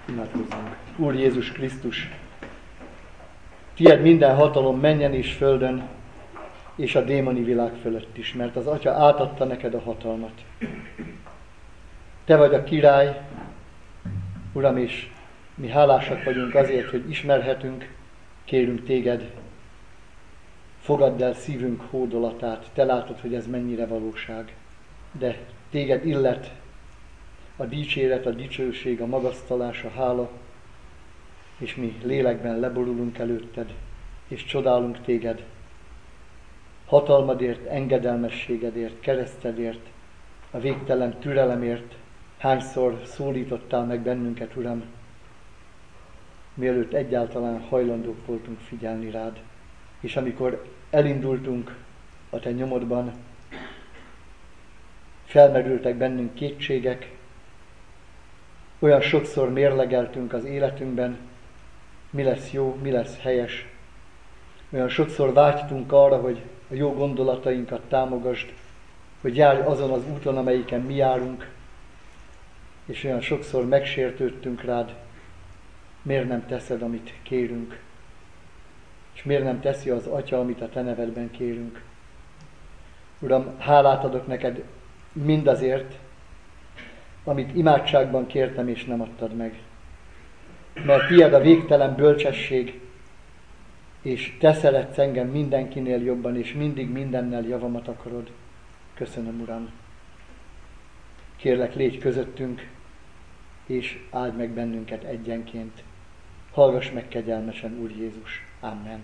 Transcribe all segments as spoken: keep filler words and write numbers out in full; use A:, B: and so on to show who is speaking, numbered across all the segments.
A: Imádkozzunk. Úr Jézus Krisztus, tied minden hatalom mennyen és földön, és a démoni világ fölött is, mert az Atya átadta neked a hatalmat. Te vagy a király, Uram, és mi hálásak vagyunk azért, hogy ismerhetünk, kérünk téged, fogadd el szívünk hódolatát, te látod, hogy ez mennyire valóság, de téged illet a dicséret, a dicsőség, a magasztalás, a hála, és mi lélekben leborulunk előtted, és csodálunk téged, hatalmadért, engedelmességedért, keresztedért, a végtelen türelemért. Hányszor szólítottál meg bennünket, Uram, mielőtt egyáltalán hajlandók voltunk figyelni rád. És amikor elindultunk a te nyomodban, felmerültek bennünk kétségek, olyan sokszor mérlegeltünk az életünkben, mi lesz jó, mi lesz helyes. Olyan sokszor vágytunk arra, hogy a jó gondolatainkat támogasd, hogy járj azon az úton, amelyiken mi járunk, és olyan sokszor megsértődtünk rád, miért nem teszed, amit kérünk, és miért nem teszi az Atya, amit a te nevedben kérünk. Uram, hálát adok neked mindazért, amit imádságban kértem, és nem adtad meg. Mert tied a végtelen bölcsesség, és te szeretsz engem mindenkinél jobban, és mindig mindennel javamat akarod. Köszönöm, Uram. Kérlek, légy közöttünk, és áld meg bennünket egyenként. Hallgass meg kegyelmesen, Úr Jézus. Amen.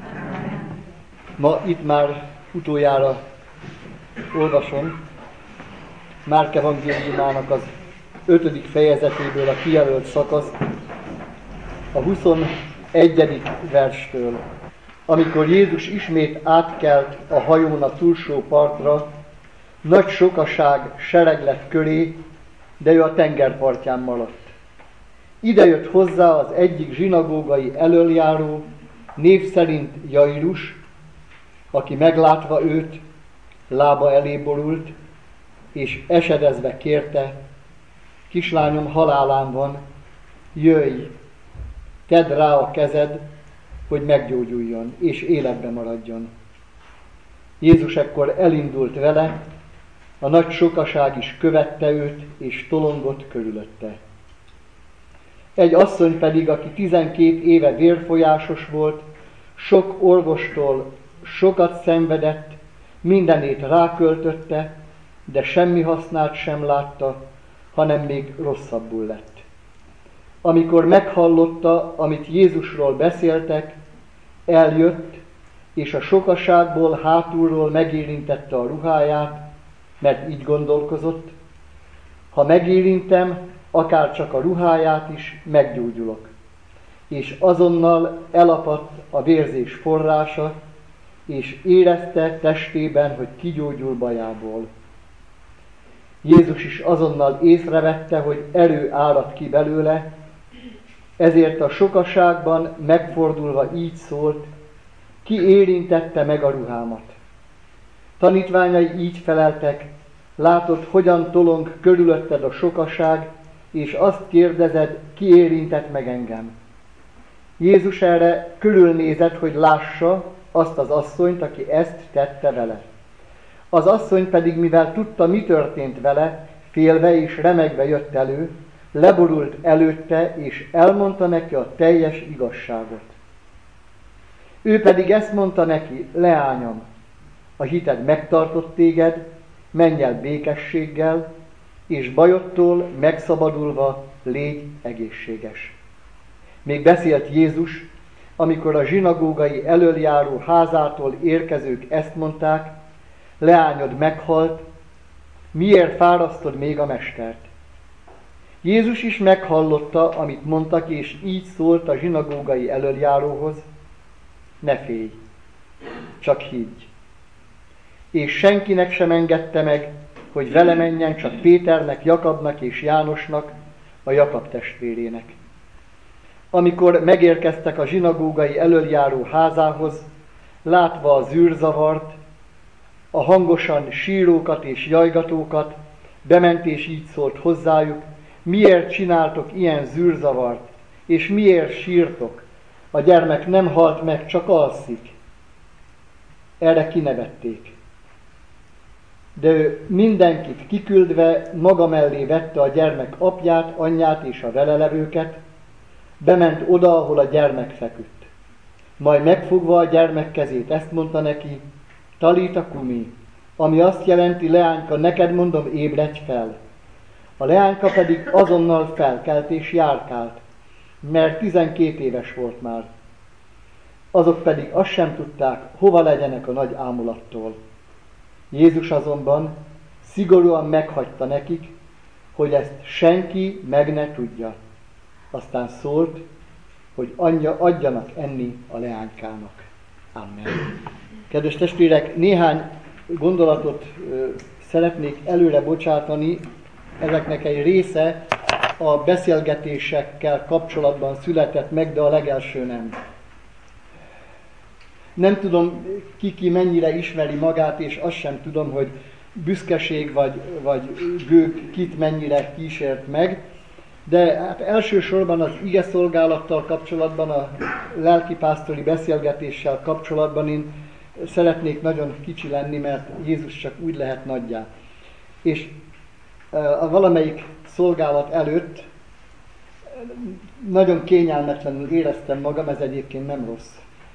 A: Ma itt már utoljára olvasom Márk evangéliumának az ötödik fejezetéből a kijelölt szakaszt, a huszonegyedik verstől, amikor Jézus ismét átkelt a hajón a túlsó partra, nagy sokaság sereg lett köré, de ő a tengerpartján maradt. Ide jött hozzá az egyik zsinagógai elöljáró, név szerint Jairus, aki meglátva őt, lába elé borult, és esedezve kérte: kislányom halálán van, jöjj, tedd rá a kezed, hogy meggyógyuljon, és életbe maradjon. Jézus ekkor elindult vele, a nagy sokaság is követte őt, és tolongott körülötte. Egy asszony pedig, aki tizenkét éve vérfolyásos volt, sok orvostól sokat szenvedett, mindenét ráköltötte, de semmi hasznát sem látta, hanem még rosszabbul lett. Amikor meghallotta, amit Jézusról beszéltek, eljött, és a sokaságból hátulról megérintette a ruháját, mert így gondolkozott: ha megérintem, akár csak a ruháját is, meggyógyulok. És azonnal elapadt a vérzés forrása, és érezte testében, hogy kigyógyul bajából. Jézus is azonnal észrevette, hogy erő árad ki belőle, ezért a sokaságban megfordulva így szólt: ki érintette meg a ruhámat? Tanítványai így feleltek: látod, hogyan tolong körülötted a sokaság, és azt kérdezed, ki érintett meg engem? Jézus erre körülnézett, hogy lássa azt az asszonyt, aki ezt tette vele. Az asszony pedig, mivel tudta, mi történt vele, félve és remegve jött elő, leborult előtte, és elmondta neki a teljes igazságot. Ő pedig ezt mondta neki: leányom, a hited megtartott téged, menj el békességgel, és bajodtól megszabadulva légy egészséges. Még beszélt Jézus, amikor a zsinagógai elöljáró házától érkezők ezt mondták: leányod meghalt, miért fárasztod még a mestert? Jézus is meghallotta, amit mondtak, és így szólt a zsinagógai elöljáróhoz: ne félj, csak higgy. És senkinek sem engedte meg, hogy vele menjen, csak Péternek, Jakabnak és Jánosnak, a Jakab testvérének. Amikor megérkeztek a zsinagógai elöljáró házához, látva az űrzavart, a hangosan sírókat és jajgatókat, bement és így szólt hozzájuk: Miért csináltok ilyen zűrzavart, és miért sírtok? A gyermek nem halt meg, csak alszik. Erre kinevették. De ő mindenkit kiküldve maga mellé vette a gyermek apját, anyját és a vele levőket, bement oda, ahol a gyermek feküdt. Majd megfogva a gyermek kezét, ezt mondta neki, Talita kumi, ami azt jelenti, leányka, neked mondom, ébredj fel. A leányka pedig azonnal felkelt és járkált, mert tizenkét éves volt már. Azok pedig azt sem tudták, hova legyenek a nagy ámulattól. Jézus azonban szigorúan meghagyta nekik, hogy ezt senki meg ne tudja. Aztán szólt, hogy anyja, adjanak enni a leánykának. Amen. Kedves testvérek, néhány gondolatot ö, szeretnék előre bocsátani, ezeknek egy része a beszélgetésekkel kapcsolatban született meg, de a legelső nem. Nem tudom, ki-ki mennyire ismeri magát, és azt sem tudom, hogy büszkeség vagy, vagy gőg kit mennyire kísért meg, de hát elsősorban az igeszolgálattal kapcsolatban, a lelkipásztori beszélgetéssel kapcsolatban én szeretnék nagyon kicsi lenni, mert Jézus csak úgy lehet nagyjá. És a valamelyik szolgálat előtt nagyon kényelmetlenül éreztem magam, ez egyébként nem rossz.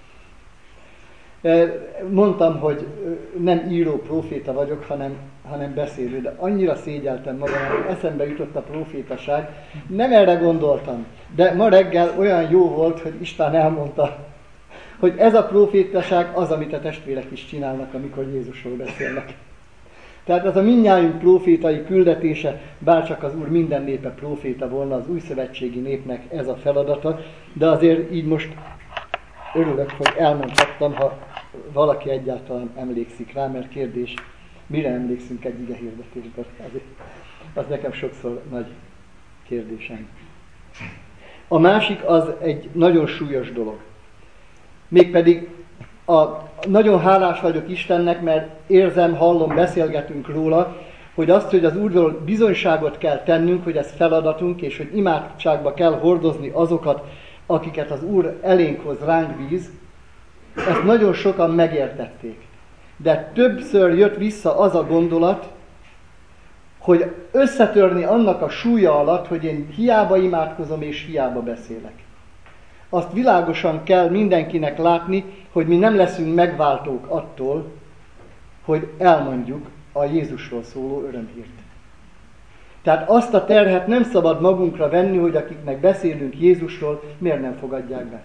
A: Mondtam, hogy nem író próféta vagyok, hanem, hanem beszélő, de annyira szégyeltem magam, hogy eszembe jutott a prófétaság. Nem erre gondoltam, de ma reggel olyan jó volt, hogy István elmondta, hogy ez a prófétaság az, amit a testvérek is csinálnak, amikor Jézusról beszélnek. Tehát ez a mindnyájunk prófétai küldetése, bárcsak az Úr minden népe próféta volna, az újszövetségi népnek ez a feladata, de azért így most örülök, hogy elmondhattam, ha valaki egyáltalán emlékszik rá, mert kérdés, mire emlékszünk egy ige hirdetésben, az nekem sokszor nagy kérdésem. A másik az egy nagyon súlyos dolog. Mégpedig a, nagyon hálás vagyok Istennek, mert érzem, hallom, beszélgetünk róla, hogy azt, hogy az Úrról bizonyságot kell tennünk, hogy ez feladatunk, és hogy imádságba kell hordozni azokat, akiket az Úr elénk hoz, ránk bíz, ezt nagyon sokan megértették. De többször jött vissza az a gondolat, hogy összetörni annak a súlya alatt, hogy én hiába imádkozom és hiába beszélek. Azt világosan kell mindenkinek látni, hogy mi nem leszünk megváltók attól, hogy elmondjuk a Jézusról szóló örömhírt. Tehát azt a terhet nem szabad magunkra venni, hogy akiknek beszélünk Jézusról, miért nem fogadják be.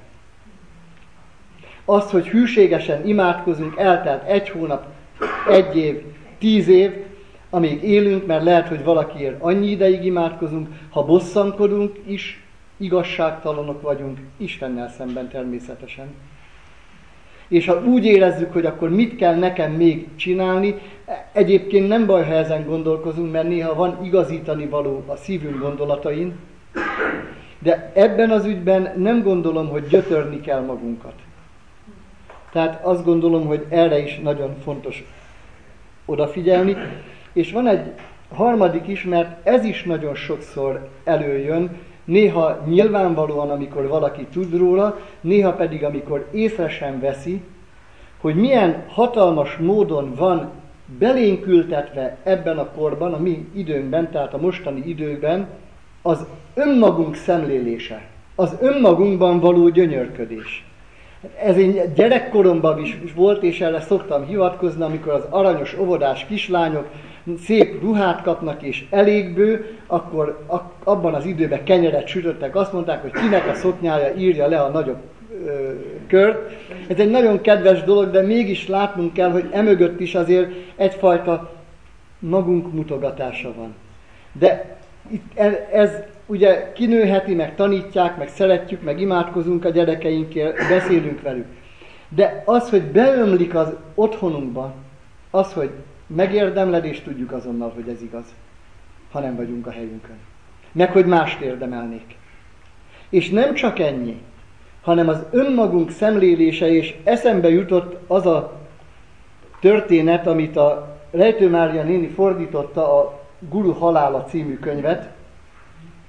A: Azt, hogy hűségesen imádkozunk, eltelt egy hónap, egy év, tíz év, amíg élünk, mert lehet, hogy valakiért annyi ideig imádkozunk, ha bosszankodunk is, igazságtalanok vagyunk, Istennel szemben természetesen. És ha úgy érezzük, hogy akkor mit kell nekem még csinálni, egyébként nem baj, ha ezen gondolkozunk, mert néha van igazítani való a szívünk gondolatain, de ebben az ügyben nem gondolom, hogy gyötörni kell magunkat. Tehát azt gondolom, hogy erre is nagyon fontos odafigyelni. És van egy harmadik is, mert ez is nagyon sokszor előjön, néha nyilvánvalóan, amikor valaki tud róla, néha pedig, amikor észre sem veszi, hogy milyen hatalmas módon van belénk ültetve ebben a korban, a mi időnkben, tehát a mostani időkben, az önmagunk szemlélése, az önmagunkban való gyönyörködés. Ez én gyerekkoromban is volt, és erre szoktam hivatkozni, amikor az aranyos óvodás kislányok szép ruhát kapnak és elégbő, akkor abban az időben kenyeret sütöttek, azt mondták, hogy kinek a szoknyája írja le a nagyobb ö, kört. Ez egy nagyon kedves dolog, de mégis látnunk kell, hogy emögött is azért egyfajta magunk mutogatása van. De itt ez ugye kinőheti, meg tanítják, meg szeretjük, meg imádkozunk a gyerekeinkért, beszélünk velük. De az, hogy beömlik az otthonunkba, az, hogy megérdemled, és tudjuk azonnal, hogy ez igaz, ha nem vagyunk a helyünkön. Meg, hogy mást érdemelnék. És nem csak ennyi, hanem az önmagunk szemlélése, és eszembe jutott az a történet, amit a Rejtő Mária néni fordította, a Guru halála című könyvet,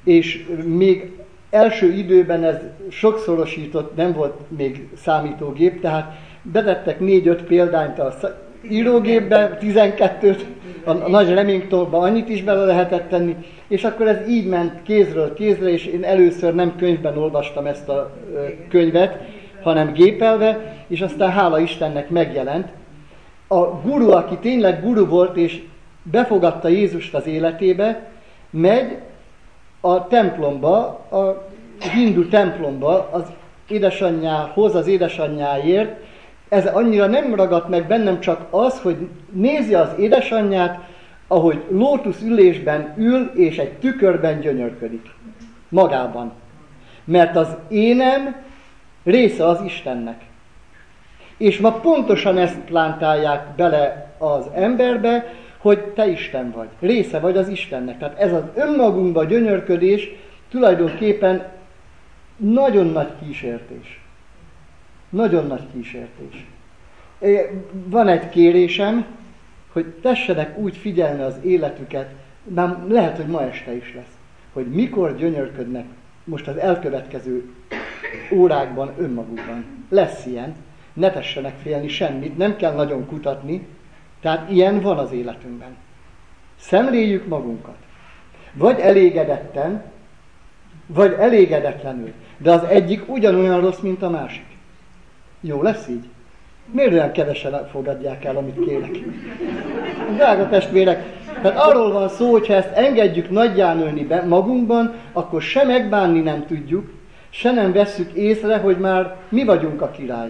A: és még első időben ez sokszorosított, nem volt még számítógép, tehát betettek négy-öt példányt a írógépbe, tizenkettőt, a nagy Remingtonba annyit is bele lehetett tenni, és akkor ez így ment kézről kézre, és én először nem könyvben olvastam ezt a könyvet, hanem gépelve, és aztán hála Istennek megjelent. A guru, aki tényleg guru volt, és befogadta Jézust az életébe, megy a templomba, a hindu templomba az édesanyjához, az édesanyjáért. Ez annyira nem ragadt meg bennem, csak az, hogy nézi az édesanyját, ahogy lótusz ülésben ül, és egy tükörben gyönyörködik. Magában. Mert az énem része az Istennek. És ma pontosan ezt plántálják bele az emberbe, hogy te Isten vagy. Része vagy az Istennek. Tehát ez az önmagunkba gyönyörködés tulajdonképpen nagyon nagy kísértés. Nagyon nagy kísértés. Van egy kérésem, hogy tessenek úgy figyelni az életüket, már lehet, hogy ma este is lesz, hogy mikor gyönyörködnek most az elkövetkező órákban önmagukban. Lesz ilyen, ne tessenek félni semmit, nem kell nagyon kutatni, tehát ilyen van az életünkben. Szemléljük magunkat. Vagy elégedetten, vagy elégedetlenül. De az egyik ugyanolyan rossz, mint a másik. Jó lesz így? Miért olyan kevesen fogadják el, amit kérek? Drága testvérek, tehát arról van szó, hogy ha ezt engedjük nagyján nőni be magunkban, akkor se megbánni nem tudjuk, se nem vesszük észre, hogy már mi vagyunk a király.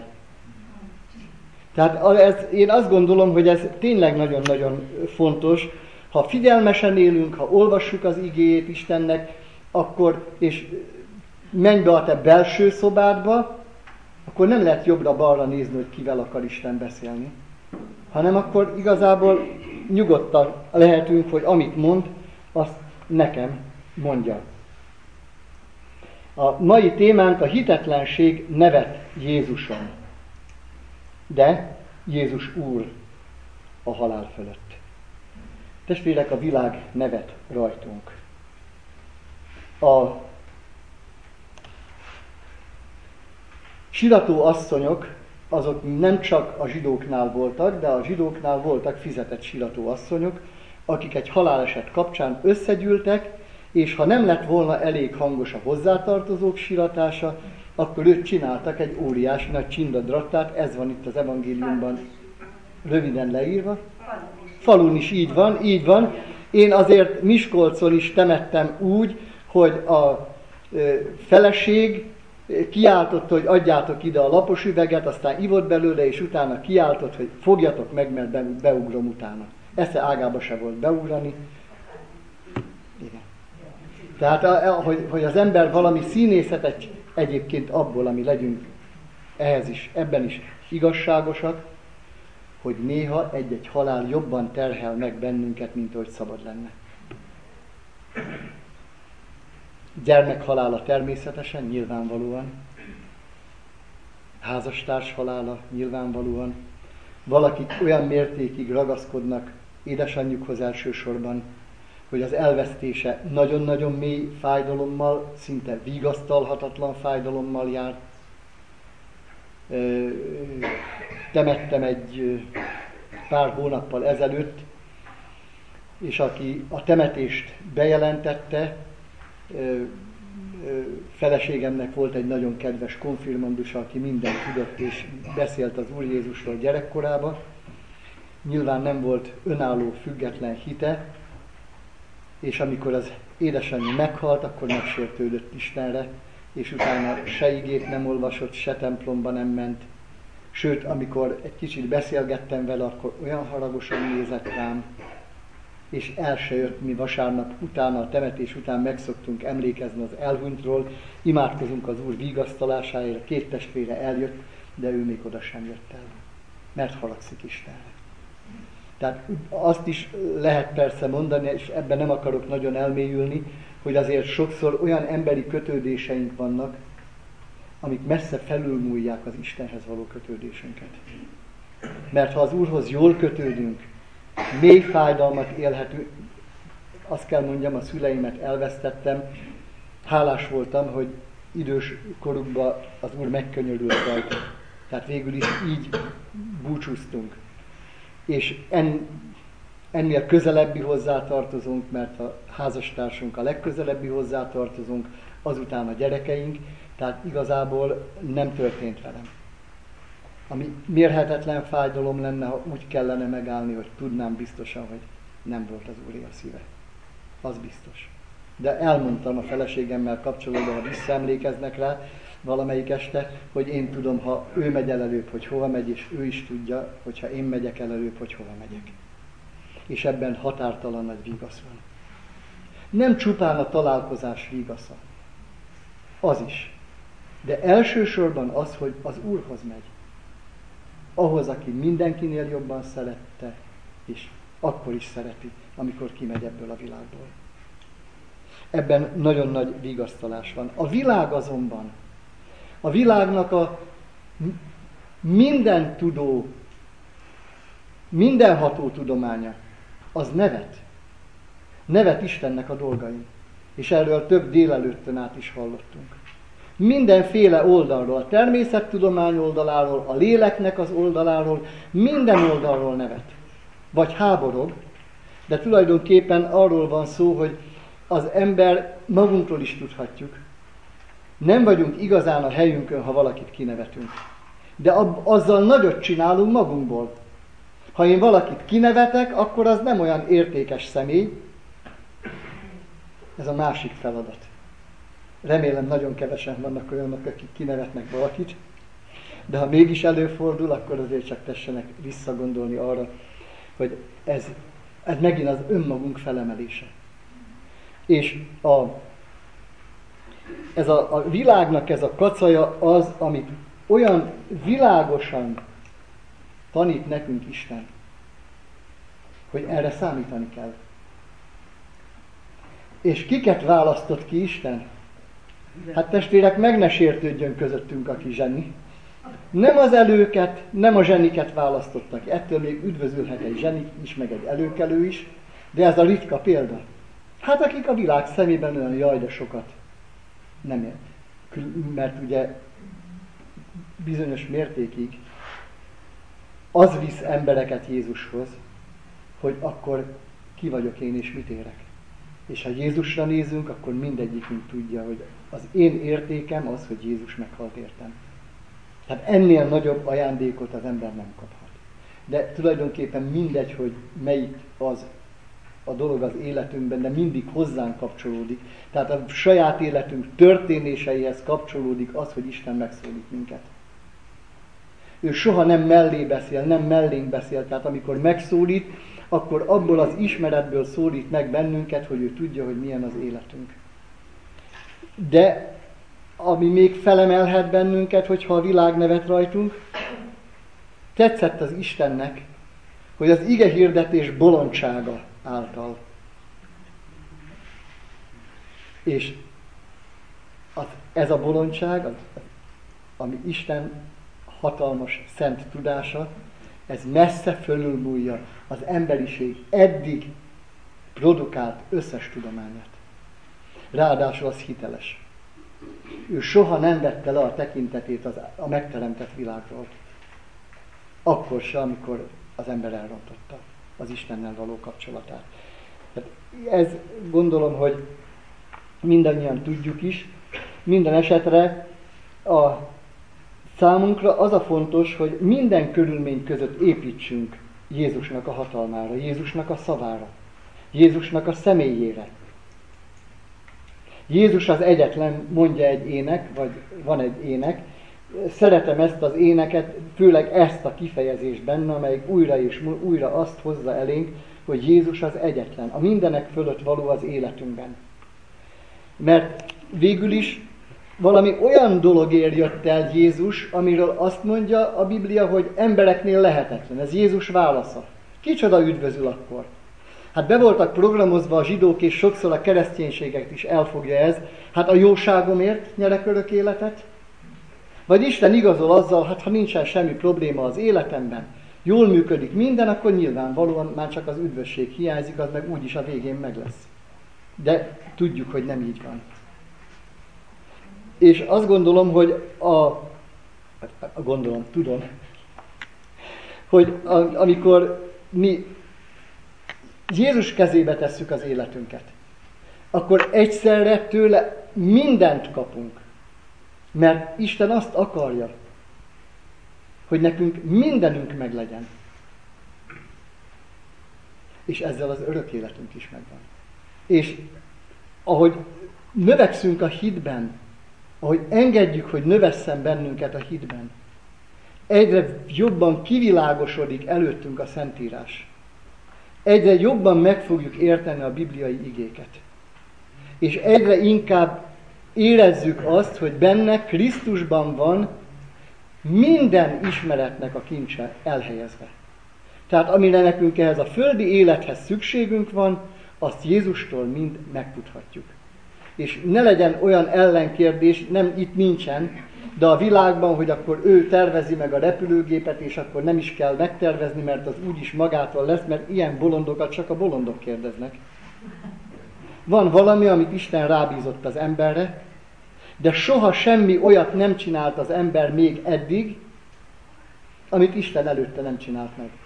A: Tehát ez, én azt gondolom, hogy ez tényleg nagyon-nagyon fontos. Ha figyelmesen élünk, ha olvassuk az igéjét Istennek, akkor, és menj be a te belső szobádba, akkor nem lehet jobbra-balra nézni, hogy kivel akar Isten beszélni. Hanem akkor igazából nyugodtan lehetünk, hogy amit mond, azt nekem mondja. A mai témánk a hitetlenség nevet Jézuson. De Jézus Úr a halál fölött. Testvérek, a világ nevet rajtunk. A sirató asszonyok, azok nem csak a zsidóknál voltak, de a zsidóknál voltak fizetett sirató asszonyok, akik egy haláleset kapcsán összegyűltek, és ha nem lett volna elég hangos a hozzátartozók siratása, akkor ők csináltak egy óriási nagy csindadrattát, ez van itt az evangéliumban röviden leírva. Falun is így van, így van. Én azért Miskolcon is temettem úgy, hogy a feleség kiáltott, hogy adjátok ide a lapos üveget, aztán ivott belőle, és utána kiáltott, hogy fogjatok meg, mert beugrom utána. Esze ágába se volt beugrani. Igen. Tehát, hogy, hogy az ember valami színészetet egyébként abból, ami legyünk ehhez is, ebben is igazságosak, hogy néha egy-egy halál jobban terhel meg bennünket, mint ahogy szabad lenne. Gyermekhalála természetesen, nyilvánvalóan. Házastárs halála nyilvánvalóan. Valakik olyan mértékig ragaszkodnak édesanyjukhoz elsősorban, hogy az elvesztése nagyon-nagyon mély fájdalommal, szinte vigasztalhatatlan fájdalommal jár. Temettem egy pár hónappal ezelőtt, és aki a temetést bejelentette, feleségemnek volt egy nagyon kedves konfirmandusa, aki mindent tudott és beszélt az Úr Jézusról gyerekkorában. Nyilván nem volt önálló, független hite, és amikor az édesanyja meghalt, akkor megsértődött Istenre, és utána se igét nem olvasott, se templomba nem ment. Sőt, amikor egy kicsit beszélgettem vele, akkor olyan haragosan nézett rám, és el se jött, mi vasárnap utána, a temetés után megszoktunk emlékezni az elhunytról, imádkozunk az Úr vigasztalásáért, a két testvére eljött, de ő még oda sem jött el, mert haragszik Istenre. Tehát azt is lehet persze mondani, és ebben nem akarok nagyon elmélyülni, hogy azért sokszor olyan emberi kötődéseink vannak, amik messze felülmúlják az Istenhez való kötődésünket. Mert ha az Úrhoz jól kötődünk, mély fájdalmat élhetünk, azt kell mondjam, a szüleimet elvesztettem, hálás voltam, hogy idős korukban az Úr megkönyörült rajta. Tehát végül is így búcsúztunk. És en, ennél közelebbi hozzátartozunk, mert a házastársunk a legközelebbi hozzátartozunk, azután a gyerekeink, tehát igazából nem történt velem. Ami mérhetetlen fájdalom lenne, ha úgy kellene megállni, hogy tudnám biztosan, hogy nem volt az Úré a szíve. Az biztos. De elmondtam a feleségemmel kapcsolatban, ha visszaemlékeznek rá valamelyik este, hogy én tudom, ha ő megy el előbb, hogy hova megy, és ő is tudja, hogyha én megyek el előbb, hogy hova megyek. És ebben határtalan nagy vigasz van. Nem csupán a találkozás vigasza. Az is. De elsősorban az, hogy az Úrhoz megy. Ahhoz, aki mindenkinél jobban szerette, és akkor is szereti, amikor kimegy ebből a világból. Ebben nagyon nagy vigasztalás van. A világ azonban, a világnak a minden tudó, mindenható tudománya, az nevet. Nevet Istennek a dolgain. És erről több délelőttön át is hallottunk. Mindenféle oldalról, a természettudomány oldaláról, a léleknek az oldaláról, minden oldalról nevet. Vagy háborog, de tulajdonképpen arról van szó, hogy az ember magunkról is tudhatjuk. Nem vagyunk igazán a helyünkön, ha valakit kinevetünk. De azzal nagyot csinálunk magunkból. Ha én valakit kinevetek, akkor az nem olyan értékes személy. Ez a másik feladat. Remélem nagyon kevesen vannak olyanok, akik kinevetnek valakit. De ha mégis előfordul, akkor azért csak tessenek visszagondolni arra, hogy ez, ez megint az önmagunk felemelése. És a, ez a, a világnak ez a kacaja az, amit olyan világosan tanít nekünk Isten, hogy erre számítani kell. És kiket választott ki Isten? Hát testvérek, meg ne sértődjön közöttünk, aki zseni. Nem az előket, nem a zseniket választottak. Ettől még üdvözülhet egy zseni is, meg egy előkelő is, de ez a ritka példa. Hát akik a világ szemében olyan jaj, de sokat nem ért. Mert ugye bizonyos mértékig az visz embereket Jézushoz, hogy akkor ki vagyok én és mit érek. És ha Jézusra nézünk, akkor mindegyikünk tudja, hogy az én értékem az, hogy Jézus meghalt értem. Tehát ennél nagyobb ajándékot az ember nem kaphat. De tulajdonképpen mindegy, hogy melyik az a dolog az életünkben, de mindig hozzánk kapcsolódik. Tehát a saját életünk történéseihez kapcsolódik az, hogy Isten megszólít minket. Ő soha nem mellé beszél, nem mellénk beszél. Tehát amikor megszólít, akkor abból az ismeretből szólít meg bennünket, hogy ő tudja, hogy milyen az életünk. De ami még felemelhet bennünket, hogyha a világ nevet rajtunk, tetszett az Istennek, hogy az ige hirdetés bolondsága által. És az, ez a bolondság, az, ami Isten hatalmas, szent tudása, ez messze fölülmúlja az emberiség eddig produkált összes tudományát. Ráadásul az hiteles. Ő soha nem vette le a tekintetét az, a megteremtett világról. Akkor se, amikor az ember elrontotta az Istennel való kapcsolatát. Tehát ez gondolom, hogy mindannyian tudjuk is. Minden esetre a számunkra az a fontos, hogy minden körülmény között építsünk Jézusnak a hatalmára, Jézusnak a szavára, Jézusnak a személyére. Jézus az egyetlen, mondja egy ének, vagy van egy ének. Szeretem ezt az éneket, főleg ezt a kifejezést benne, amelyik újra és újra azt hozza elénk, hogy Jézus az egyetlen, a mindenek fölött való az életünkben. Mert végül is valami olyan dologért jött el Jézus, amiről azt mondja a Biblia, hogy embereknél lehetetlen. Ez Jézus válasza. Kicsoda üdvözül akkor? Hát be voltak programozva a zsidók, és sokszor a kereszténységet is elfogja ez. Hát a jóságomért nyerek örök életet? Vagy Isten igazol azzal, hát ha nincsen semmi probléma az életemben, jól működik minden, akkor nyilvánvalóan már csak az üdvösség hiányzik, az meg úgyis a végén meg lesz. De tudjuk, hogy nem így van. És azt gondolom, hogy a, gondolom, tudom, hogy a, amikor mi Jézus kezébe tesszük az életünket, akkor egyszerre tőle mindent kapunk. Mert Isten azt akarja, hogy nekünk mindenünk meglegyen. És ezzel az örök életünk is megvan. És ahogy növekszünk a hitben, ahogy engedjük, hogy növesszen bennünket a hitben, egyre jobban kivilágosodik előttünk a Szentírás. Egyre jobban meg fogjuk érteni a bibliai igéket. És egyre inkább érezzük azt, hogy benne Krisztusban van minden ismeretnek a kincse elhelyezve. Tehát amire nekünk ehhez a földi élethez szükségünk van, azt Jézustól mind megtudhatjuk. És ne legyen olyan ellenkérdés, nem itt nincsen, de a világban, hogy akkor ő tervezi meg a repülőgépet, és akkor nem is kell megtervezni, mert az úgyis magától lesz, mert ilyen bolondokat csak a bolondok kérdeznek. Van valami, amit Isten rábízott az emberre, de soha semmi olyat nem csinált az ember még eddig, amit Isten előtte nem csinált meg.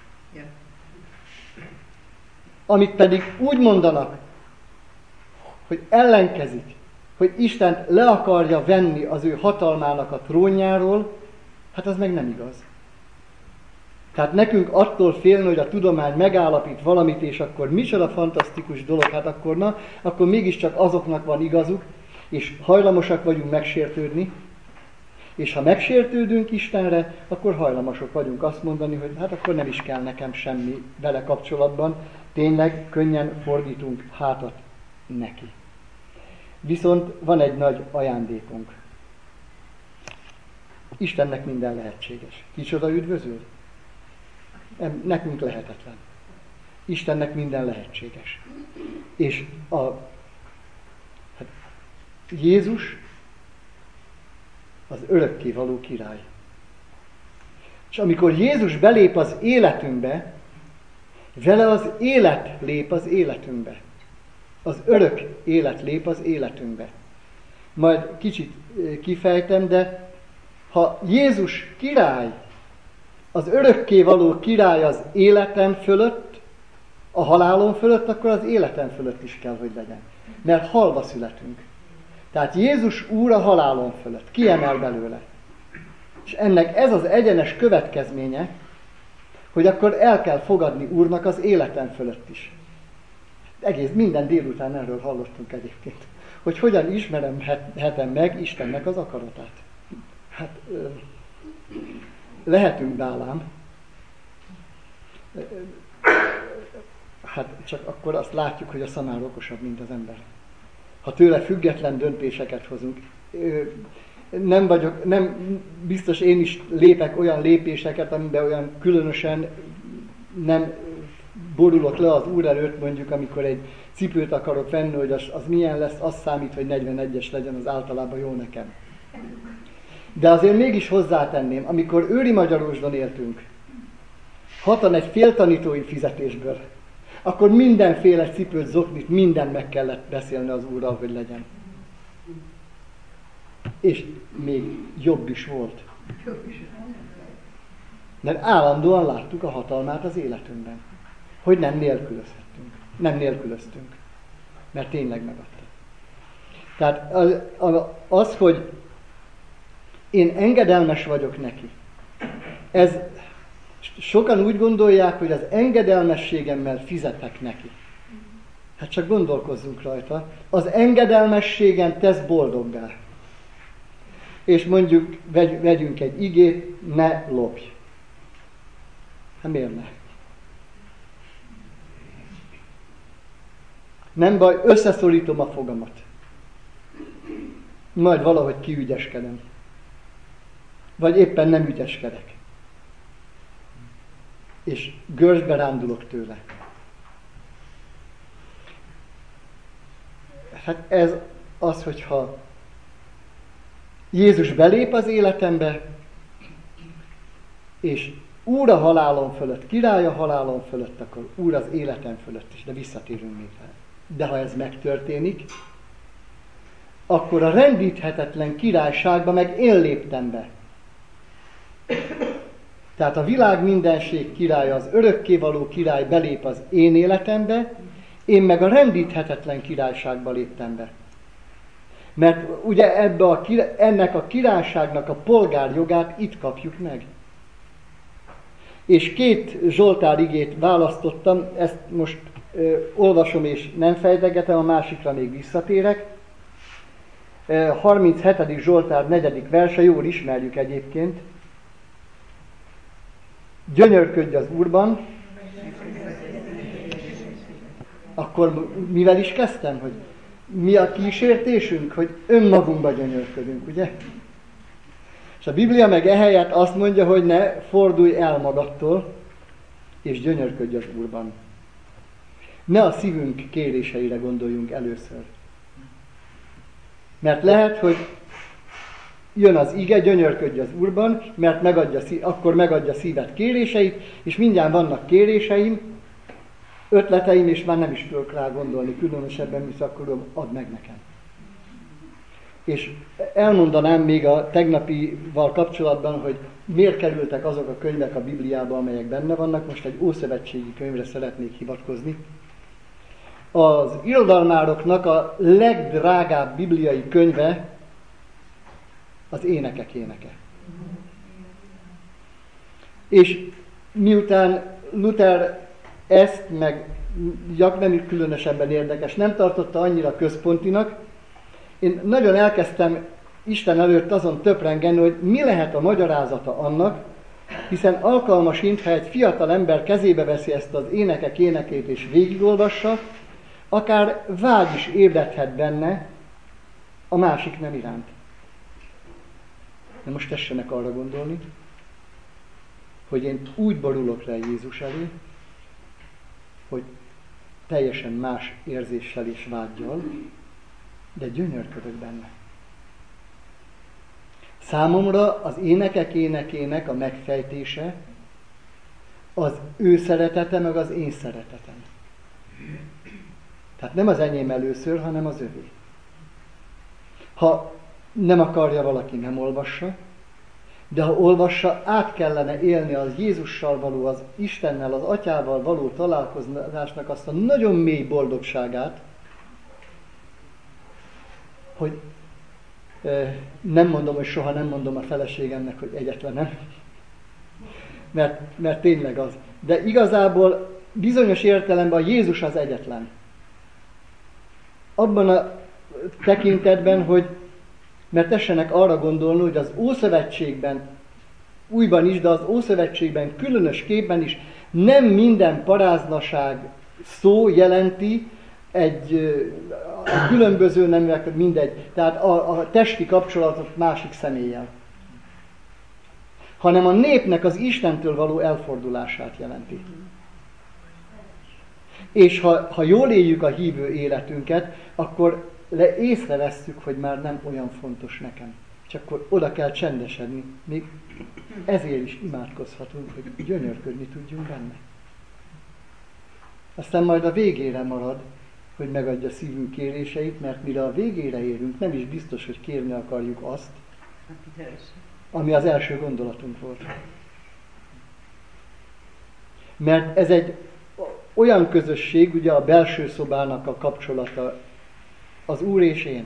A: Amit pedig úgy mondanak, hogy ellenkezik, hogy Isten le akarja venni az ő hatalmának a trónjáról, hát az meg nem igaz. Tehát nekünk attól félni, hogy a tudomány megállapít valamit, és akkor micsoda fantasztikus dolog, hát akkor na, akkor mégiscsak azoknak van igazuk, és hajlamosak vagyunk megsértődni, és ha megsértődünk Istenre, akkor hajlamosok vagyunk azt mondani, hogy hát akkor nem is kell nekem semmi vele kapcsolatban, tényleg könnyen fordítunk hátat neki. Viszont van egy nagy ajándékunk. Istennek minden lehetséges. Kicsoda üdvözül? Nekünk lehetetlen. Istennek minden lehetséges. És a hát Jézus az örökkévaló király. És amikor Jézus belép az életünkbe, vele az élet lép az életünkbe. Az örök élet lép az életünkbe. Majd kicsit kifejtem, de ha Jézus király, az örökkévaló király az életem fölött, a halálom fölött, akkor az életem fölött is kell, hogy legyen. Mert halva születünk. Tehát Jézus Úr a halálom fölött. Kiemel belőle. És ennek ez az egyenes következménye, hogy akkor el kell fogadni Úrnak az életem fölött is. Egész minden délután erről hallottunk egyébként. Hogy hogyan ismerhetem meg Istennek az akaratát. Hát lehetünk Bálám. Hát csak akkor azt látjuk, hogy a szamár okosabb, mint az ember. Ha tőle független döntéseket hozunk. Nem vagyok, nem biztos én is lépek olyan lépéseket, amiben olyan különösen nem borulok le az Úr előtt, mondjuk, amikor egy cipőt akarok venni, hogy az, az milyen lesz, az számít, hogy negyvenegyes legyen, az általában jó nekem. De azért mégis hozzátenném, amikor Őri Magyarósdon éltünk, hatan egy fél tanítói fizetésből, akkor mindenféle cipőt, zoknit, mindent meg kellett beszélni az Úrral, hogy legyen. És még jobb is volt. Mert állandóan láttuk a hatalmát az életünkben. Hogy nem nélkülözhettünk. Nem nélkülöztünk. Mert tényleg megadta. Tehát az, az, hogy én engedelmes vagyok neki, ez sokan úgy gondolják, hogy az engedelmességemmel fizetek neki. Hát csak gondolkozzunk rajta. Az engedelmességen tesz boldoggá. És mondjuk vegy, vegyünk egy igét, ne lopj. Hát miért ne? Nem baj, összeszorítom a fogamat. Majd valahogy kiügyeskedem. Vagy éppen nem ügyeskedek. És görcsbe rándulok tőle. Hát ez az, hogyha Jézus belép az életembe, és Úr a halálom fölött, király a halálom fölött, akkor Úr az életem fölött is, de visszatérünk még rá. De ha ez megtörténik, akkor a rendíthetetlen királyságba meg én léptem be. Tehát a világ mindenség királya, az örökkévaló király belép az én életembe, én meg a rendíthetetlen királyságba léptem be. Mert ugye ebbe a, ennek a királyságnak a polgárjogát itt kapjuk meg. És két Zsoltár igét választottam, ezt most ö, olvasom és nem fejtegetem, a másikra még visszatérek. harminchetedik Zsoltár negyedik verse, jól ismerjük egyébként. Gyönyörködj az Úrban. Akkor mivel is kezdtem, hogy mi a kísértésünk, hogy önmagunkba gyönyörködünk, ugye? És a Biblia meg ehelyett azt mondja, hogy ne fordulj el magadtól, és gyönyörködj az Úrban. Ne a szívünk kéréseire gondoljunk először. Mert lehet, hogy jön az ige, gyönyörködj az Úrban, mert megadja, akkor megadja szíved kéréseit, és mindjárt vannak kéréseim, ötleteim, és már nem is tudok rá gondolni, különösebben, mint akkor add meg nekem. És elmondanám még a tegnapival kapcsolatban, hogy miért kerültek azok a könyvek a Bibliába, amelyek benne vannak. Most egy ószövetségi könyvre szeretnék hivatkozni. Az irodalmároknak a legdrágább bibliai könyve az Énekek éneke. És miután Luther ezt, meg nem különösebben érdekes, nem tartotta annyira központinak, én nagyon elkezdtem Isten előtt azon töprengeni, hogy mi lehet a magyarázata annak, hiszen alkalmasint, ha egy fiatal ember kezébe veszi ezt az Énekek énekét és végigolvassa, akár vágy is ébredhet benne a másik nem iránt. De most tessenek arra gondolni, hogy én úgy borulok rá Jézus elé, hogy teljesen más érzéssel és vággyal, de gyönyörködök benne. Számomra az Énekek énekének a megfejtése az ő szeretete, meg az én szeretetem. Tehát nem az enyém először, hanem az övé. Ha nem akarja valaki, nem olvassa, de ha olvassa, át kellene élni az Jézussal való, az Istennel, az Atyával való találkozásnak azt a nagyon mély boldogságát, hogy eh, nem mondom, hogy soha nem mondom a feleségemnek, hogy egyetlen nem. Mert, mert tényleg az. De igazából bizonyos értelemben a Jézus az egyetlen. Abban a tekintetben, hogy mert tessenek arra gondolni, hogy az Ószövetségben, újban is, de az Ószövetségben különösképpen is nem minden paráznaság szó jelenti egy a különböző neműek, mindegy, tehát a, a testi kapcsolatot másik személlyel. Hanem a népnek az Istentől való elfordulását jelenti. És ha, ha jól éljük a hívő életünket, akkor le észrevesszük, hogy már nem olyan fontos nekem. És akkor oda kell csendesedni. Még ezért is imádkozhatunk, hogy gyönyörködni tudjunk benne. Aztán majd a végére marad, hogy megadja szívünk kéréseit, mert mire a végére érünk, nem is biztos, hogy kérni akarjuk azt, ami az első gondolatunk volt. Mert ez egy olyan közösség, ugye a belső szobának a kapcsolata, az Úr és én,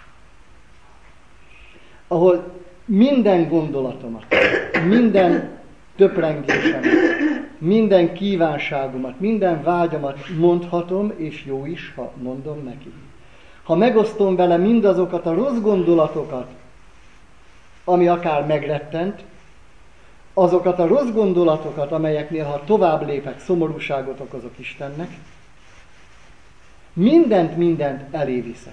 A: ahol minden gondolatomat, minden töprengésemet, minden kívánságomat, minden vágyamat mondhatom, és jó is, ha mondom neki. Ha megosztom vele mindazokat a rossz gondolatokat, ami akár megrettent, azokat a rossz gondolatokat, amelyeknél, ha tovább lépek, szomorúságot okozok Istennek, mindent, mindent eléviszek.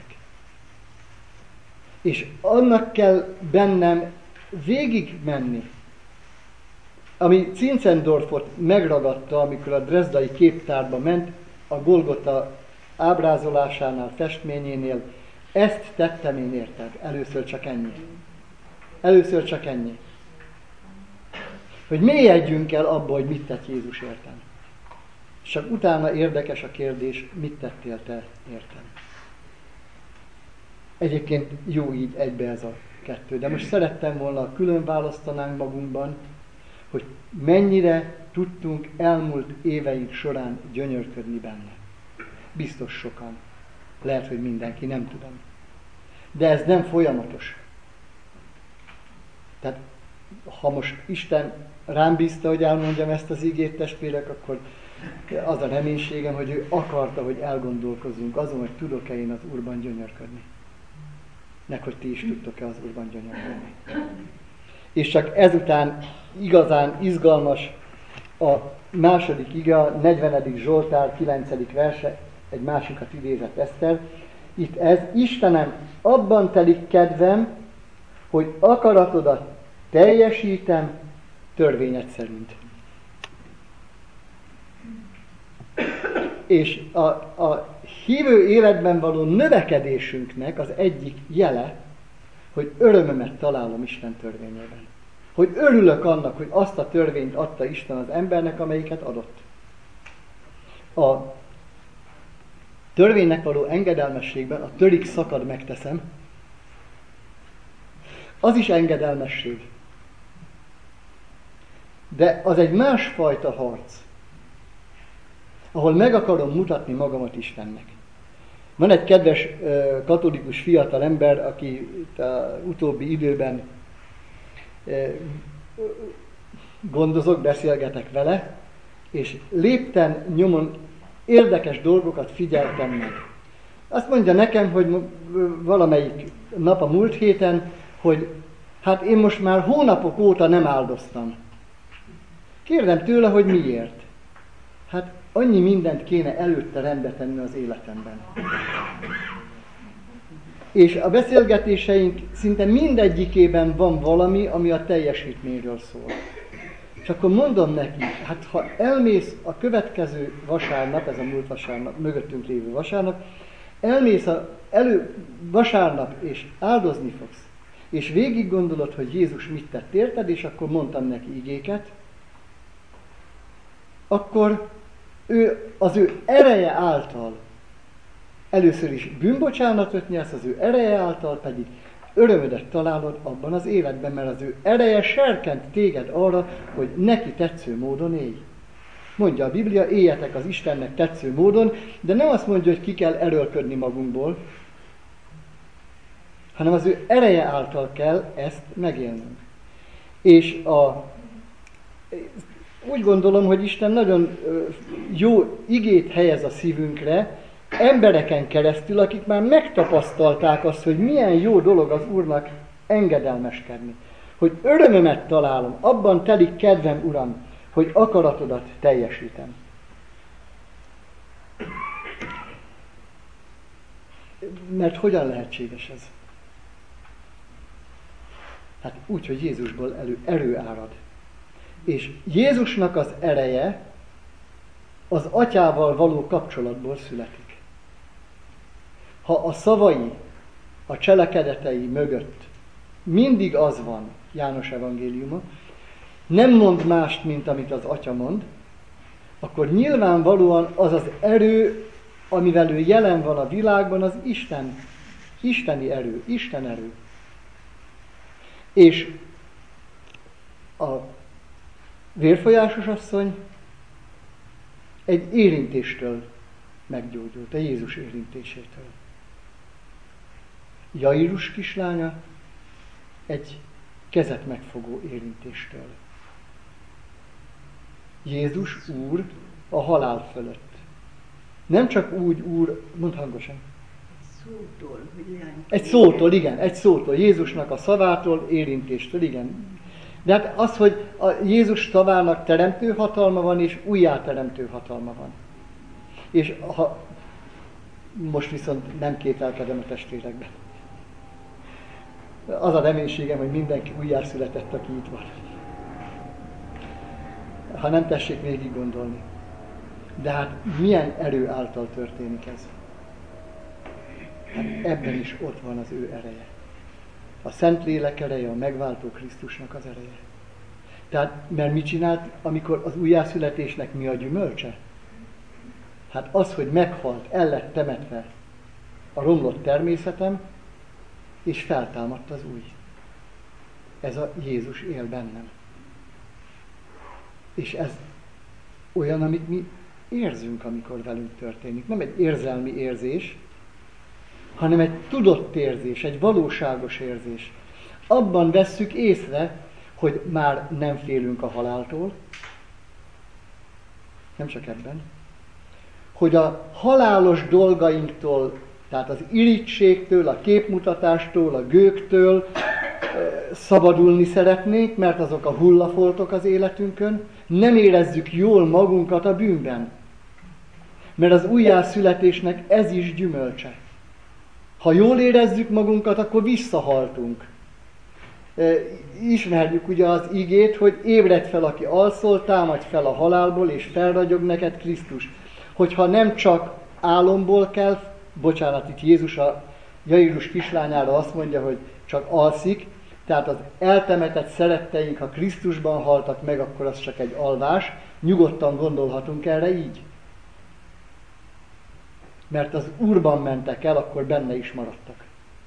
A: És annak kell bennem végig menni, ami Zinzendorfot megragadta, amikor a drezdai képtárba ment, a Golgota ábrázolásánál, festményénél, ezt tettem én érted. Először csak ennyi. Először csak ennyi. Hogy mélyedjünk el abba, hogy mit tett Jézus értem. És csak utána érdekes a kérdés, mit tettél te értem. Egyébként jó így egybe ez a kettő. De most szerettem volna, külön választanánk magunkban, hogy mennyire tudtunk elmúlt éveink során gyönyörködni benne. Biztos sokan. Lehet, hogy mindenki, nem tudom. De ez nem folyamatos. Tehát, ha most Isten rám bízta, hogy elmondjam ezt az igét, testvérek, akkor az a reménységem, hogy ő akarta, hogy elgondolkozzunk azon, hogy tudok-e én az Úrban gyönyörködni. Meg hogy ti is tudtok-e az Úrban gyönyörködni. És csak ezután igazán izgalmas a második ige, a negyvenedik Zsoltár kilencedik verse, egy másikat idézett Eszter. Itt ez: Istenem, abban telik kedvem, hogy akaratodat teljesítem törvényed szerint. És a, a hívő életben való növekedésünknek az egyik jele, hogy örömömet találom Isten törvényében. Hogy örülök annak, hogy azt a törvényt adta Isten az embernek, amelyiket adott. A törvénynek való engedelmességben a törik szakad megteszem, az is engedelmesség. De az egy másfajta harc, ahol meg akarom mutatni magamat Istennek. Van egy kedves katolikus fiatal ember, aki az utóbbi időben gondozok, beszélgetek vele, és lépten nyomon érdekes dolgokat figyeltem meg. Azt mondja nekem, hogy valamelyik nap a múlt héten, hogy hát én most már hónapok óta nem áldoztam. Kérdem tőle, hogy miért. Hát annyi mindent kéne előtte rendbe tenni az életemben. És a beszélgetéseink szinte mindegyikében van valami, ami a teljesítményről szól. És akkor mondom neki, hát ha elmész a következő vasárnap, ez a múlt vasárnap, mögöttünk lévő vasárnap, elmész a elő vasárnap, és áldozni fogsz, és végig gondolod, hogy Jézus mit tett érted, és akkor mondtam neki igéket, akkor ő, az ő ereje által először is bűnbocsánatot nyersz, az ő ereje által pedig örömödet találod abban az életben, mert az ő ereje serkent téged arra, hogy neki tetsző módon élj. Mondja a Biblia, éljetek az Istennek tetsző módon, de nem azt mondja, hogy ki kell erőlködni magunkból, hanem az ő ereje által kell ezt megélnünk. És a, úgy gondolom, hogy Isten nagyon jó igét helyez a szívünkre, embereken keresztül, akik már megtapasztalták azt, hogy milyen jó dolog az Úrnak engedelmeskedni. Hogy örömömet találom, abban telik kedvem, Uram, hogy akaratodat teljesítem. Mert hogyan lehetséges ez? Hát úgy, hogy Jézusból elő, erő árad. És Jézusnak az ereje az Atyával való kapcsolatból születik. Ha a szavai, a cselekedetei mögött mindig az van, János evangéliuma, nem mond mást, mint amit az Atya mond, akkor nyilvánvalóan az az erő, amivel ő jelen van a világban, az Isten, isteni erő, Isten erő. És a vérfolyásos asszony egy érintéstől meggyógyult, a Jézus érintésétől. Jairus kislánya egy kezet megfogó érintéstől. Jézus Úr a halál fölött. Nem csak úgy Úr, mondd hangosan.
B: Szótól, hogy
A: egy szótól, igen, egy szótól. Jézusnak a szavától, érintéstől, igen. De hát az, hogy a Jézus szavának teremtő hatalma van, és újjáteremtő hatalma van. És ha most viszont nem kételkedem a testvérekben. Az a reménységem, hogy mindenki újjászületett, aki itt van. Ha nem, tessék végig gondolni. De hát milyen erő által történik ez? Hát ebben is ott van az ő ereje. A Szentlélek ereje, a megváltó Krisztusnak az ereje. Tehát, mert mit csinált, amikor az újjászületésnek mi a gyümölcse? Hát az, hogy meghalt, el lett temetve a romlott természetem, és feltámadt az új. Ez a Jézus él bennem. És ez olyan, amit mi érzünk, amikor velünk történik. Nem egy érzelmi érzés, hanem egy tudott érzés, egy valóságos érzés. Abban vesszük észre, hogy már nem félünk a haláltól, nem csak ebben, hogy a halálos dolgainktól, tehát az irítségtől, a képmutatástól, a gőgtől szabadulni szeretnénk, mert azok a hullafoltok az életünkön, nem érezzük jól magunkat a bűnben. Mert az újjászületésnek ez is gyümölcse. Ha jól érezzük magunkat, akkor visszahaltunk. Ismerjük ugye az igét, hogy ébredj fel, aki alszol, támadj fel a halálból, és felragyog neked Krisztus. Hogyha nem csak álomból kell, bocsánat, itt Jézus a Jairus kislányára azt mondja, hogy csak alszik, tehát az eltemetett szeretteink, ha Krisztusban haltak meg, akkor az csak egy alvás. Nyugodtan gondolhatunk erre így. Mert az Úrban mentek el, akkor benne is maradtak.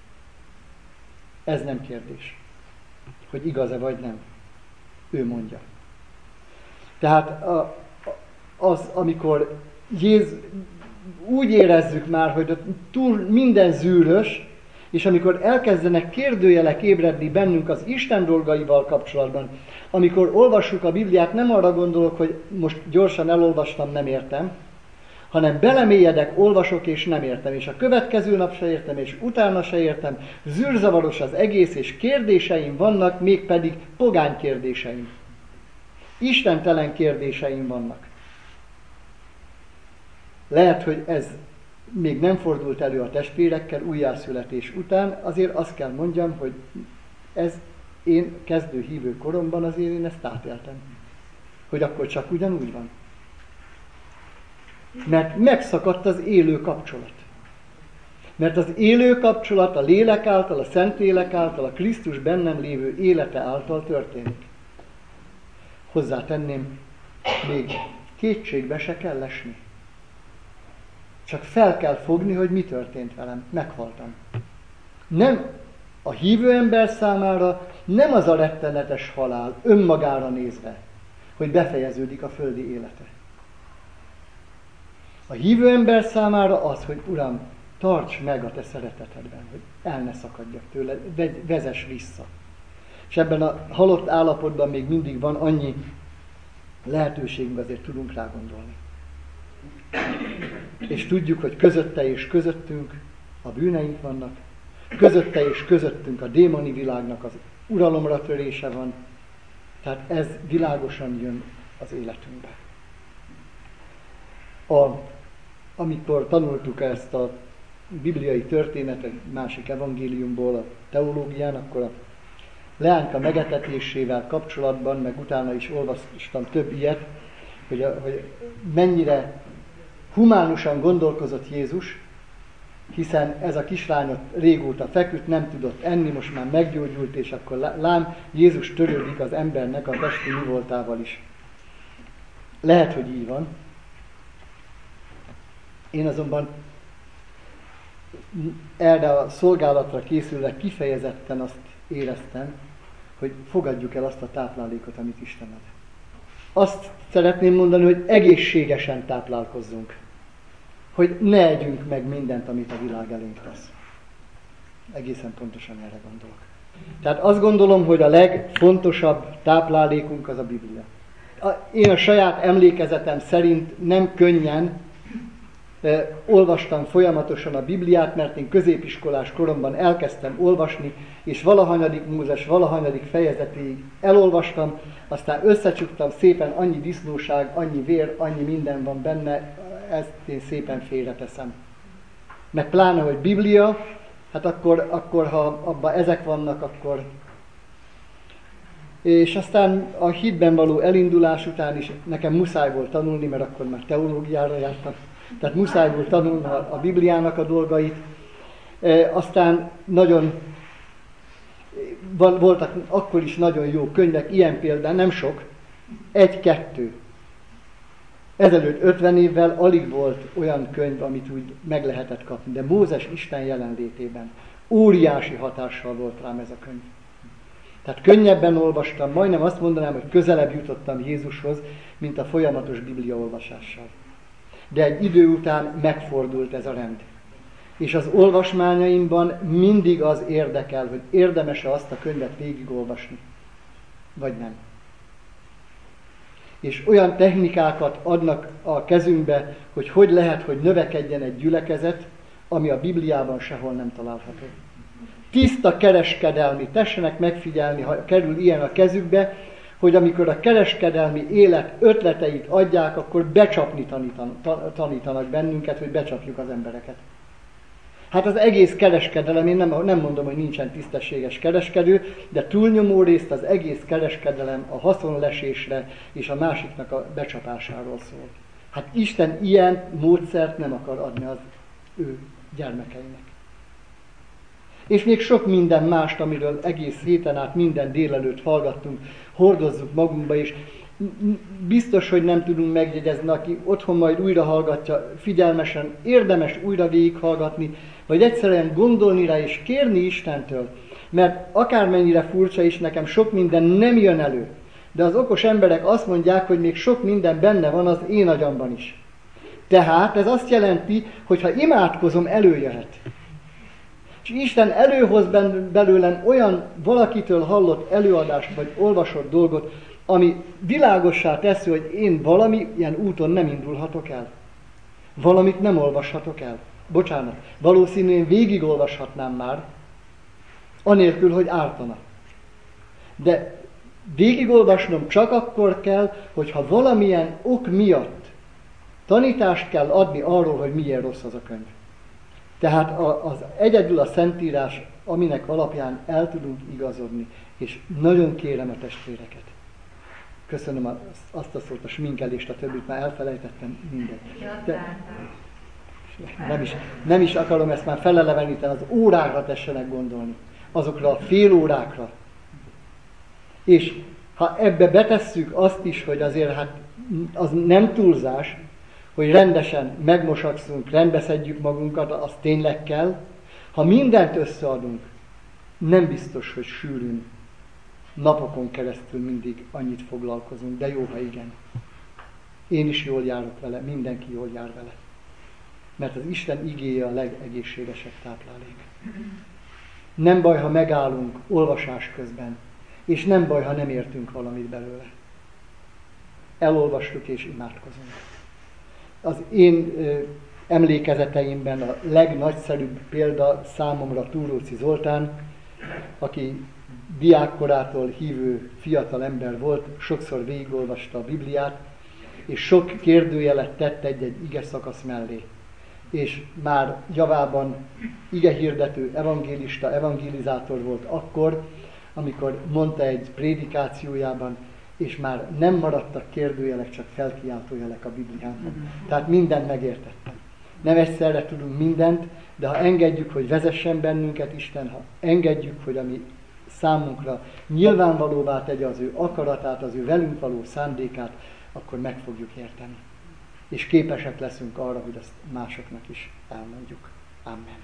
A: Ez nem kérdés, hogy igaz-e vagy nem. Ő mondja. Tehát a, az, amikor Jézus, úgy érezzük már, hogy túl minden zűrös, és amikor elkezdenek kérdőjelek ébredni bennünk az Isten dolgaival kapcsolatban, amikor olvassuk a Bibliát, nem arra gondolok, hogy most gyorsan elolvastam, nem értem, hanem belemélyedek, olvasok és nem értem, és a következő nap se értem, és utána se értem, zűrzavaros az egész, és kérdéseim vannak, mégpedig pogány kérdéseim. Istentelen kérdéseim vannak. Lehet, hogy ez még nem fordult elő a testvérekkel újjászületés után, azért azt kell mondjam, hogy ez én kezdő hívő koromban azért én ezt átéltem. Hogy akkor csak ugyanúgy van. Mert megszakadt az élő kapcsolat. Mert az élő kapcsolat a lélek által, a Szentlélek által, a Krisztus bennem lévő élete által történik. Hozzátenném, még kétségbe se kell esni. Csak fel kell fogni, hogy mi történt velem. Meghaltam. Nem a hívő ember számára, nem az a rettenetes halál önmagára nézve, hogy befejeződik a földi élete. A hívő ember számára az, hogy Uram, tarts meg a te szeretetedben, hogy el ne szakadjak tőle, vezess vissza. És ebben a halott állapotban még mindig van annyi lehetőségünk, azért tudunk rá gondolni. És tudjuk, hogy közötte és közöttünk a bűneink vannak, közötte és közöttünk a démoni világnak az uralomra törése van, tehát ez világosan jön az életünkbe. A, amikor tanultuk ezt a bibliai történetet másik evangéliumból, a teológián, akkor a leányka megetetésével kapcsolatban, meg utána is olvastam több ilyet, hogy, a, hogy mennyire humánusan gondolkozott Jézus, hiszen ez a kislányot régóta feküdt, nem tudott enni, most már meggyógyult, és akkor lám, Jézus törődik az embernek a testi mi voltával is. Lehet, hogy így van. Én azonban erre a szolgálatra készülve kifejezetten azt éreztem, hogy fogadjuk el azt a táplálékot, amit Isten ad. Azt szeretném mondani, hogy egészségesen táplálkozzunk. Hogy ne együnk meg mindent, amit a világ elénk tesz. Egészen pontosan erre gondolok. Tehát azt gondolom, hogy a legfontosabb táplálékunk az a Biblia. Én a saját emlékezetem szerint nem könnyen eh, olvastam folyamatosan a Bibliát, mert én középiskolás koromban elkezdtem olvasni, és valahanyadik Mózes, valahanyadik fejezetéig elolvastam, aztán összecsuktam, szépen annyi disznóság, annyi vér, annyi minden van benne, ezt én szépen félreteszem. Meg pláne, hogy Biblia, hát akkor, akkor ha abban ezek vannak, akkor... És aztán a hitben való elindulás után is nekem muszáj volt tanulni, mert akkor már teológiára jártam. Tehát muszáj volt tanulni a Bibliának a dolgait. E, aztán nagyon... Voltak akkor is nagyon jó könyvek, ilyen például nem sok, egy-kettő. Ezelőtt ötven évvel alig volt olyan könyv, amit úgy meg lehetett kapni, de Mózes Isten jelenlétében Óriási hatással volt rám ez a könyv. Tehát könnyebben olvastam, majdnem azt mondanám, hogy közelebb jutottam Jézushoz, mint a folyamatos bibliaolvasással. De egy idő után megfordult ez a rend. És az olvasmányaimban mindig az érdekel, hogy érdemes-e azt a könyvet végigolvasni, vagy nem. És olyan technikákat adnak a kezünkbe, hogy hogy lehet, hogy növekedjen egy gyülekezet, ami a Bibliában sehol nem található. Tiszta kereskedelmi, tessenek megfigyelni, ha kerül ilyen a kezükbe, hogy amikor a kereskedelmi élet ötleteit adják, akkor becsapni tanítanak, tanítanak bennünket, hogy becsapjuk az embereket. Hát az egész kereskedelem, én nem, nem mondom, hogy nincsen tisztességes kereskedő, de túlnyomó részt az egész kereskedelem a haszonlesésre és a másiknak a becsapásáról szól. Hát Isten ilyen módszert nem akar adni az ő gyermekeinek. És még sok minden mást, amiről egész héten át minden délelőtt hallgattunk, hordozzuk magunkba, és biztos, hogy nem tudunk megjegyezni, aki otthon majd újra hallgatja, figyelmesen, érdemes újra végighallgatni, vagy egyszerűen gondolni rá és kérni Istentől, mert akármennyire furcsa is, nekem sok minden nem jön elő, de az okos emberek azt mondják, hogy még sok minden benne van az én agyamban is. Tehát ez azt jelenti, hogy ha imádkozom, előjöhet. És Isten előhoz belőlem olyan valakitől hallott előadást, vagy olvasott dolgot, ami világossá teszi, hogy én valami ilyen úton nem indulhatok el. Valamit nem olvashatok el. Bocsánat, valószínűen végigolvashatnám már, anélkül, hogy ártana. De végigolvasnom csak akkor kell, hogyha valamilyen ok miatt tanítást kell adni arról, hogy miért rossz az a könyv. Tehát az egyedül a Szentírás, aminek alapján el tudunk igazodni, és nagyon kérem a testvéreket. Köszönöm azt a szót, a sminkelést, a többit már elfelejtettem, mindegy. De nem, is, nem is akarom ezt már feleleveníteni, az órákra tessenek gondolni, azokra a fél órákra. És ha ebbe betesszük azt is, hogy azért hát az nem túlzás, hogy rendesen megmosakszunk, rendbeszedjük magunkat, az tényleg kell. Ha mindent összeadunk, nem biztos, hogy sűrűn, napokon keresztül mindig annyit foglalkozunk, de jó, ha igen. Én is jól járok vele, mindenki jól jár vele. Mert az Isten igéje a legegészségesebb táplálék. Nem baj, ha megállunk olvasás közben, és nem baj, ha nem értünk valamit belőle. Elolvastuk és imádkozunk. Az én ö, emlékezeteimben a legnagyszerűbb példa számomra Túróci Zoltán, aki diákkorától hívő fiatal ember volt, sokszor végigolvasta a Bibliát, és sok kérdőjelet tett egy-egy ige szakasz mellé. És már javában igehirdető evangélista, evangelizátor volt akkor, amikor mondta egy prédikációjában, és már nem maradtak kérdőjelek, csak felkiáltójelek a Bibliában. Tehát mindent megértettem. Nem egyszerre tudunk mindent, de ha engedjük, hogy vezessen bennünket Isten, ha engedjük, hogy ami számunkra nyilvánvalóvá tegye az ő akaratát, az ő velünk való szándékát, akkor meg fogjuk érteni. És képesek leszünk arra, hogy ezt másoknak is elmondjuk. Amen.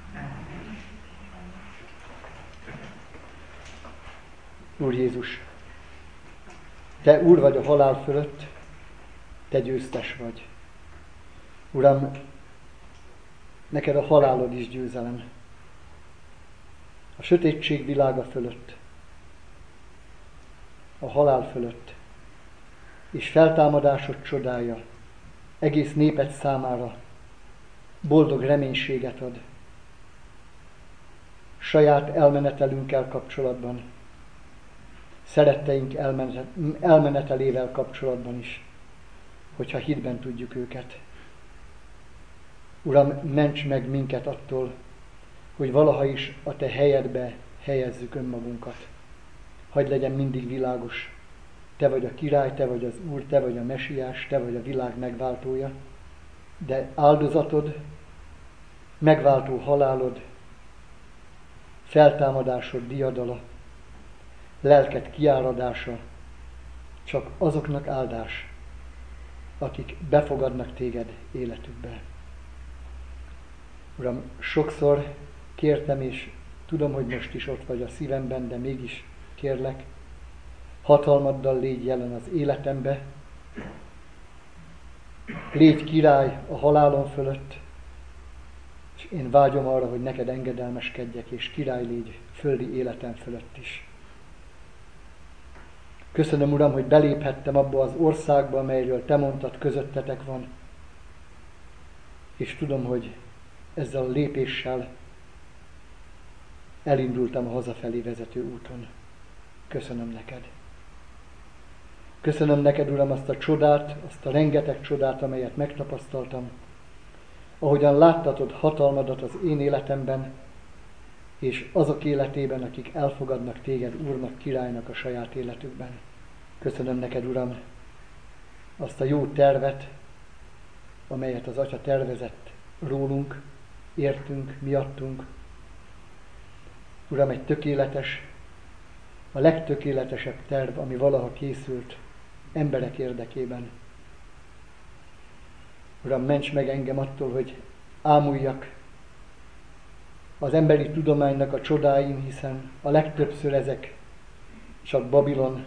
A: Úr Jézus, Te Úr vagy a halál fölött, Te győztes vagy. Uram, neked a halálod is győzelem. A sötétség világa fölött, a halál fölött, és feltámadásod csodája egész néped számára boldog reménységet ad. Saját elmenetelünkkel kapcsolatban, szeretteink elmenetelével kapcsolatban is, hogyha hitben tudjuk őket. Uram, ments meg minket attól, hogy valaha is a Te helyedbe helyezzük önmagunkat. Hadd legyen mindig világos, Te vagy a király, Te vagy az Úr, Te vagy a mesiás, Te vagy a világ megváltója, de áldozatod, megváltó halálod, feltámadásod diadala, lelked kiáradása csak azoknak áldás, akik befogadnak téged életükbe. Uram, sokszor kértem, és tudom, hogy most is ott vagy a szívemben, de mégis kérlek, hatalmaddal légy jelen az életembe, légy király a halálom fölött, és én vágyom arra, hogy neked engedelmeskedjek, és király légy földi életem fölött is. Köszönöm, Uram, hogy beléphettem abba az országba, amelyről te mondtad, közöttetek van, és tudom, hogy ezzel a lépéssel elindultam a hazafelé vezető úton. Köszönöm neked. Köszönöm neked, Uram, azt a csodát, azt a rengeteg csodát, amelyet megtapasztaltam, ahogyan láttatod hatalmadat az én életemben, és azok életében, akik elfogadnak téged Úrnak, királynak a saját életükben. Köszönöm neked, Uram, azt a jó tervet, amelyet az Atya tervezett rólunk, értünk, miattunk. Uram, egy tökéletes, a legtökéletesebb terv, ami valaha készült emberek érdekében. Uram, ments meg engem attól, hogy ámuljak az emberi tudománynak a csodáin, hiszen a legtöbbször ezek csak Babilon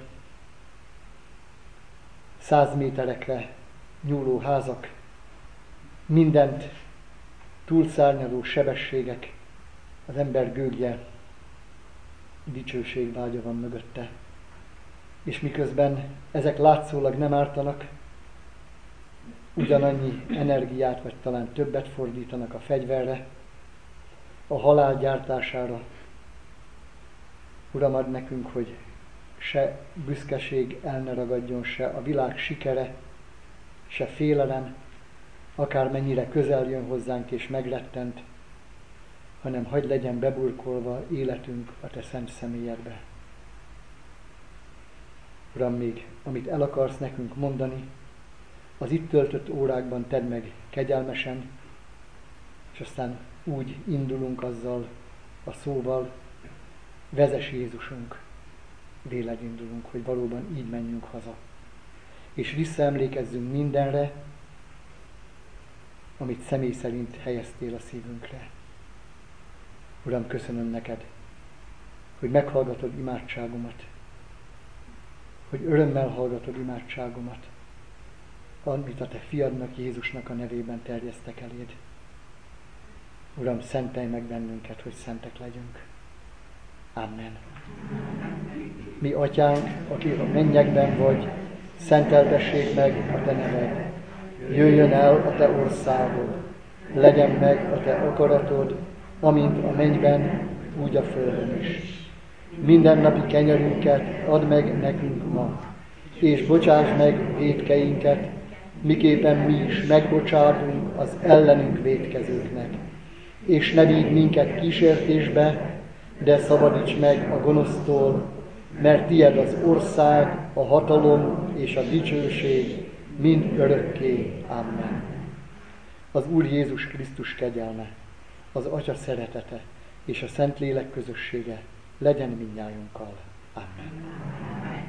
A: száz méterekre nyúló házak, mindent túlszárnyaló sebességek, az ember gőgje, dicsőségvágya van mögötte. És miközben ezek látszólag nem ártanak, ugyanannyi energiát, vagy talán többet fordítanak a fegyverre, a halál gyártására. Uram, add nekünk, hogy se büszkeség el ne ragadjon, se a világ sikere, se félelem, akármennyire közel jön hozzánk és megrettent, hanem hadd legyen beburkolva életünk a te szent személyedbe. Uram, még amit el akarsz nekünk mondani, az itt töltött órákban tedd meg kegyelmesen, és aztán úgy indulunk azzal a szóval, vezess Jézusunk, véled indulunk, hogy valóban így menjünk haza. És visszaemlékezzünk mindenre, amit személy szerint helyeztél a szívünkre. Uram, köszönöm neked, hogy meghallgatod imádságomat, hogy örömmel hallgatod imádságomat, amit a te fiadnak, Jézusnak a nevében terjesztek eléd. Uram, szentelj meg bennünket, hogy szentek legyünk. Amen. Mi atyánk, aki a mennyekben vagy, szenteltessék meg a te neved. Jöjjön el a te országod, legyen meg a te akaratod, amint a mennyben, úgy a földön is. Mindennapi kenyerünket add meg nekünk ma, és bocsáss meg vétkeinket, miképpen mi is megbocsátunk az ellenünk vétkezőknek. És ne vigy minket kísértésbe, de szabadíts meg a gonosztól, mert tied az ország, a hatalom és a dicsőség mind örökké. Amen. Az Úr Jézus Krisztus kegyelme, az Atya szeretete és a Szentlélek közössége legyen mindnyájunkkal. Amen.